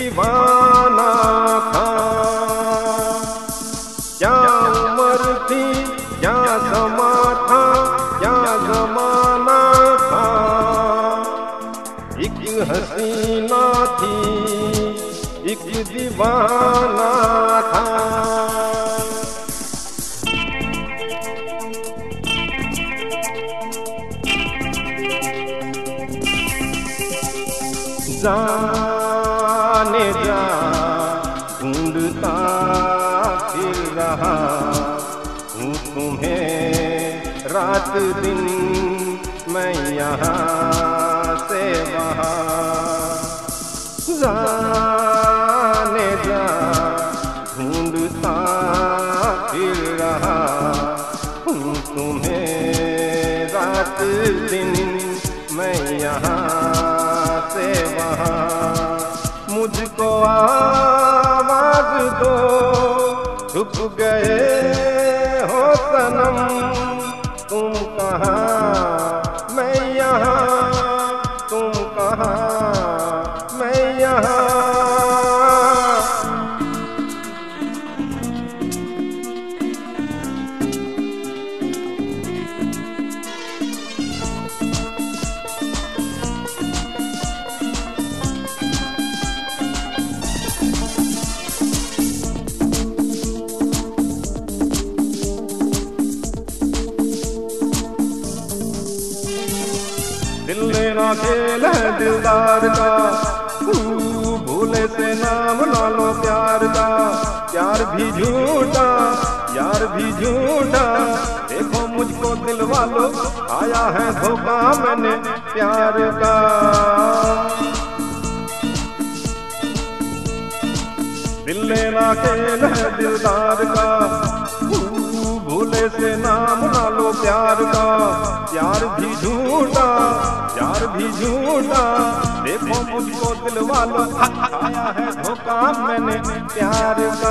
दीवाना था। क्या उम्र थी, क्या समा था, क्या जमाना था। एक हसीना थी, एक दीवाना था। जाने जा ढूंढता फिर रहा हूँ तुम्हें रात दिन, मैं यहाँ से वहाँ। जाने जा ढूंढता फिर रहा हूँ तुम्हें रात दिन, मैं यहाँ से वहाँ। मुझको आवाज दो, छुप गए हो सनम, तुम कहाँ मैं यहाँ, तुम कहाँ मैं यहाँ। दिल मेरा खेल है दिलदार का, भूले से नाम ना लो प्यार का। प्यार भी झूठा, यार भी झूठा, देखो मुझको दिल वालों आया है धोखा मैंने प्यार का। दिल मेरा खेल है दिलदार का, भूले से नाम ना लो प्यार का। प्यार भी झूठा, यार भी झूठा, देखो मुझको दिल वालों आया है धोखा मैंने प्यार का।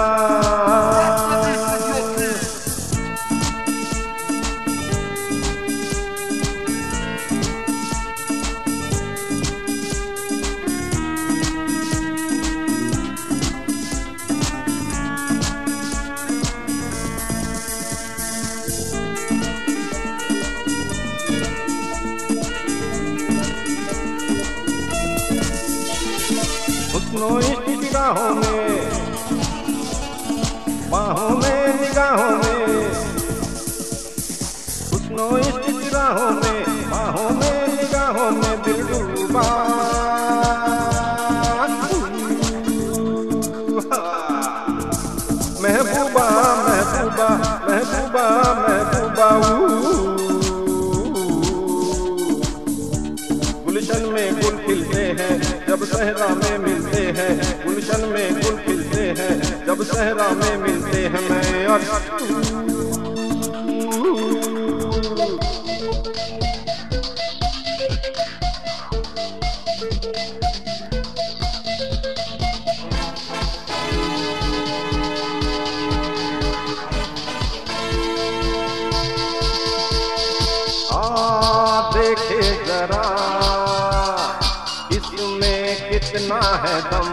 हुस्नो इश्क निगाहों में, बाहों में निगाहों में। हुस्नो इश्क निगाहों में, बाहों में निगाहों में दिल डूबा। महबूबा महबूबा महबूबा महबूबा, गुलशन में गुल खिलते हैं जब सहरा में मिलते हैं। गुलशन में गुल खिलते हैं जब सहरा में मिलते हैं। मैं और देखे जरा इसमें कितना है दम,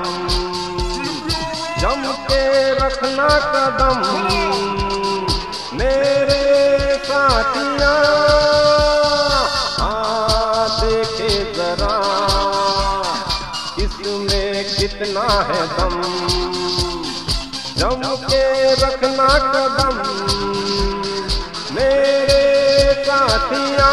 जम के रखना कदम मेरे साथिया। देखे जरा इसमें कितना है दम, जम के रखना कदम मेरे साथिया।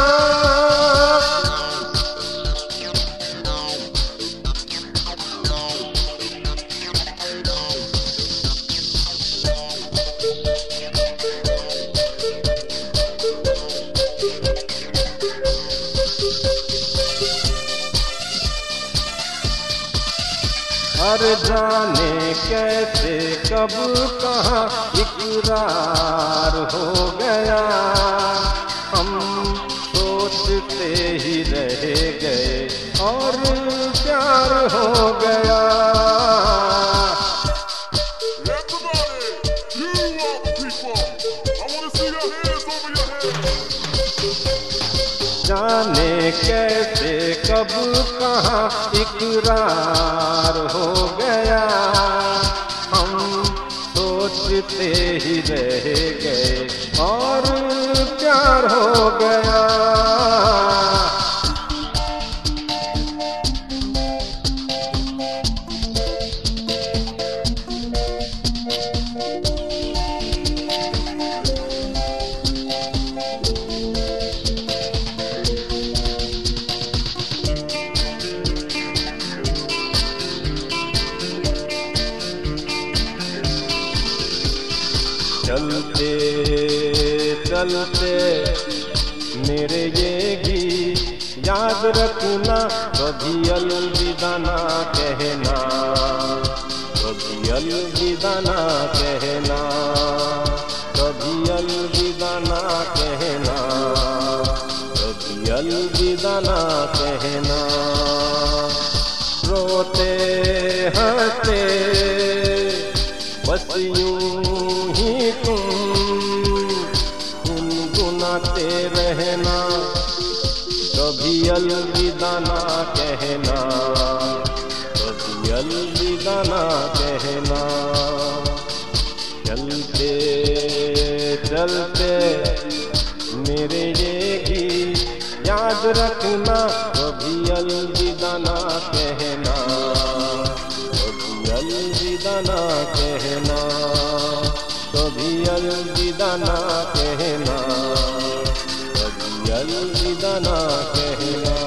अरे जाने कैसे कब कहाँ इकरार हो गया, हम सोचते ही रह गए और प्यार हो गया। जाने कैसे कब कहाँ इकरार हो गया, हम सोचते ही रह गए और प्यार हो गया। चलते चलते मेरे ये गीत याद रखना, कभी अलविदा ना कहना, कभी अलविदा ना कहना, कभी अलविदा ना कहना, कभी अलविदा ना कहना। रोते हंसते बस यूं ही तुम गुनगुनाते रहना, कभी अलविदा ना कहना, कभी अलविदा ना कहना। चलते चलते मेरे ये गीत याद रखना, कभी अलविदा ना कहना, कभी अलविदा ना कहना, कभी अलविदा ना कहना, कभी अलविदा ना कहना।